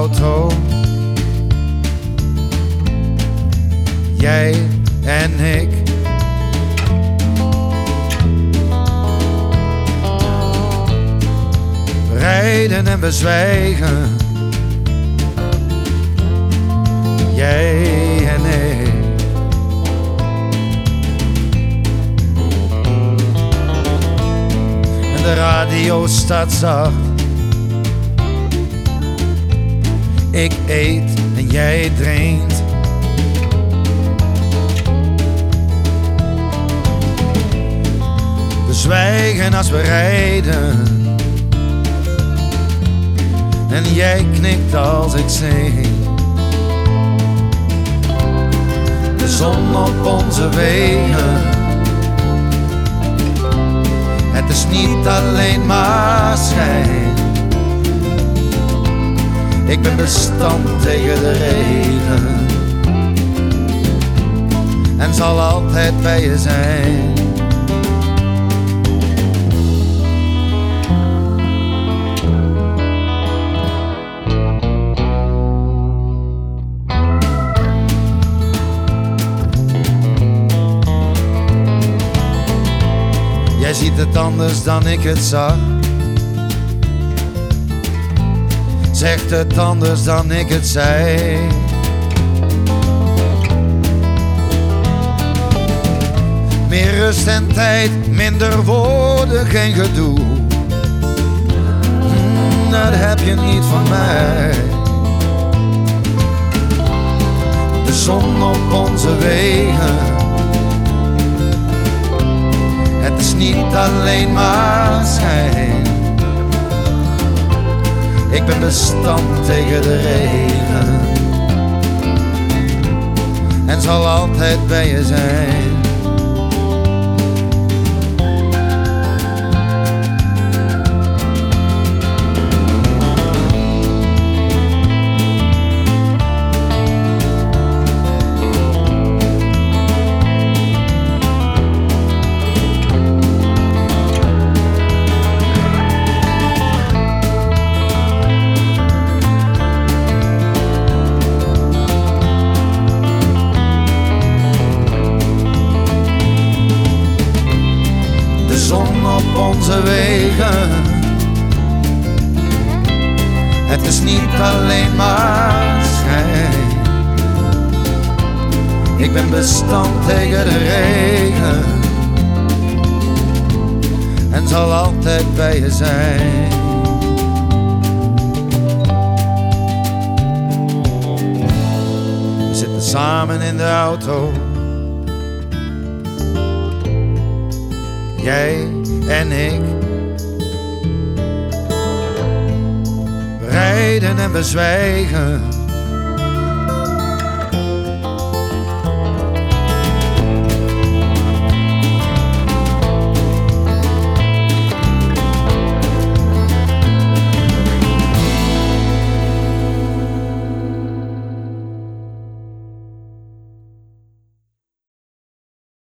auto. Jij en ik. We rijden en we zwijgen. Jij en ik. En de radio staat zacht. Ik eet en jij drinkt. We zwijgen als we rijden. En jij knikt als ik zing. De zon op onze wegen. Het is niet alleen maar schijn. Ik ben bestand tegen de regen. En zal altijd bij je zijn. Jij ziet het anders dan ik het zag. Zegt het anders dan ik het zei. Meer rust en tijd, minder woorden, geen gedoe. Dat heb je niet van mij. De zon op onze wegen. Het is niet alleen maar schijn. Ik ben bestand tegen de regen. En zal altijd bij je zijn. Zon op onze wegen. Het is niet alleen maar schijn. Ik ben bestand tegen de regen. En zal altijd bij je zijn. We zitten samen in de auto. Jij en ik. We rijden en we zwijgen.